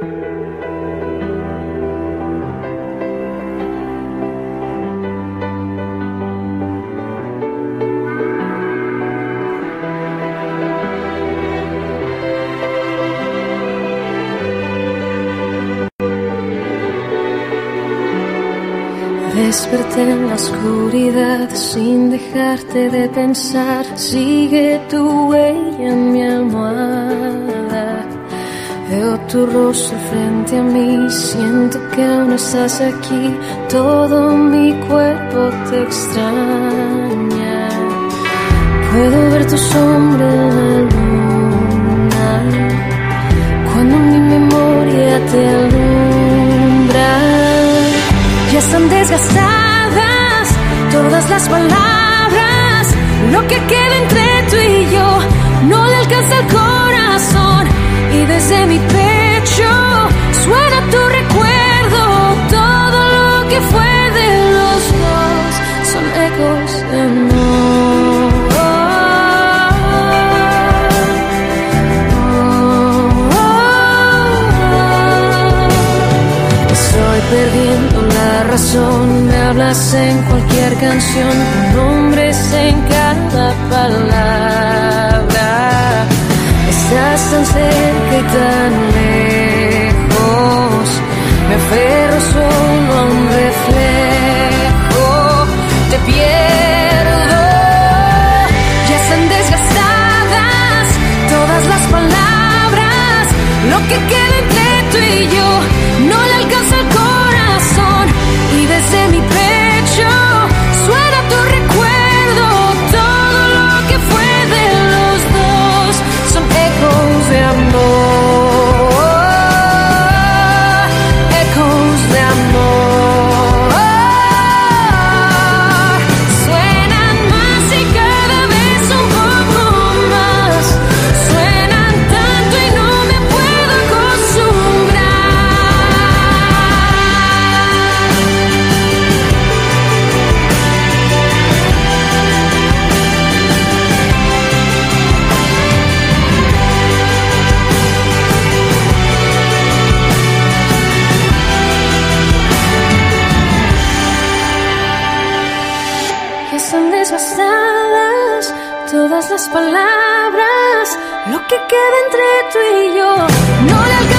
Desperté en la oscuridad sin dejarte de pensar. Sigue tu huella en mi almohada. Veo tu rostro frente a mí. Siento que aún estás aquí. Todo mi cuerpo te extraña. Puedo ver tu sombra en la luna cuando mi memoria te alumbra. Ya están desgastadas todas las palabras. Lo que queda entre tú y yo no le alcanza el corazón. Y desde mi pecho suena tu recuerdo. Todo lo que fue de los dos son ecos de amor. Estoy perdiendo la razón, me hablas en cualquier canción, nombres en cada palabra. Estás tan cerca y tan lejos, me aferro solo a un reflejo. Te pierdo, ya están desgastadas todas las palabras. Lo que queda entre tú y yo no le alcanza el corazón. Y desde mi pecho suena tu recuerdo. Todo lo que fue de los dos son ecos de amor. Ecos de amor. Suenan más y cada vez un poco más. Suenan tanto y no me puedo acostumbrar. Ya están desgastadas todas las palabras. Lo que queda entre tú y yo no le alcanza